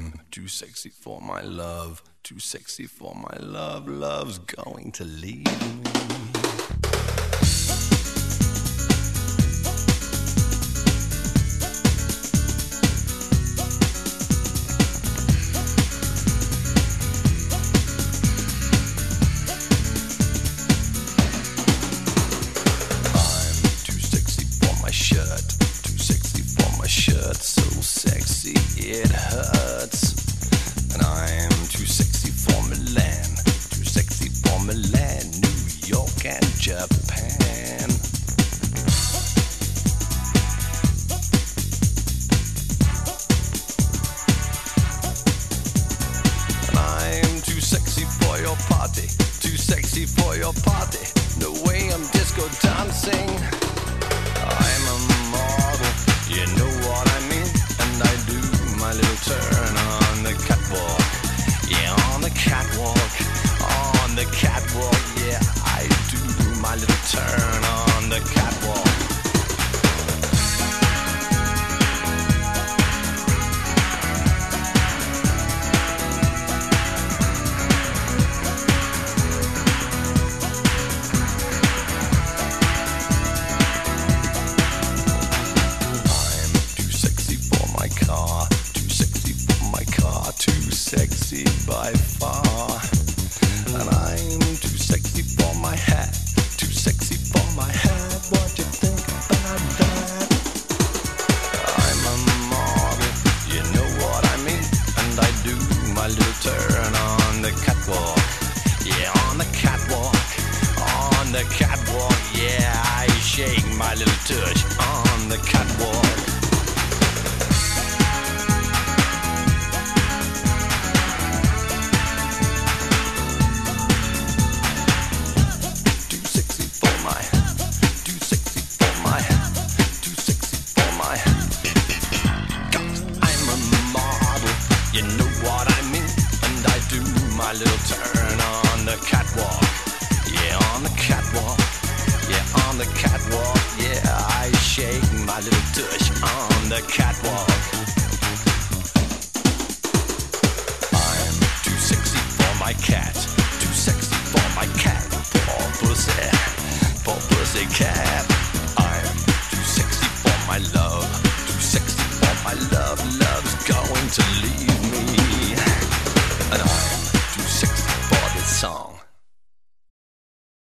Too sexy for my love, too sexy for my love. Love's going to leave me. Shirt so sexy it hurts, and I'm too sexy for Milan, too sexy for Milan, New York and Japan. And I'm too sexy for your party, too sexy for your party. No way I'm disco dancing. I'm a model, you know what I mean, and I do my little turn on the catwalk. Yeah, on the catwalk, on the catwalk. Yeah, I do my little turn on the catwalk. Sexy by far, and I'm too sexy for my hat, too sexy for my hat. What do you think about that? I'm a model, you know what I mean, and I do my little turn on the catwalk. Yeah, on the catwalk, on the catwalk. Yeah, I shake my little tush on the catwalk. My little turn on the catwalk. Yeah, on the catwalk. Yeah, on the catwalk. Yeah, I shake my little tush on the catwalk. I'm too sexy for my cat, too sexy for my cat. Poor pussy cat.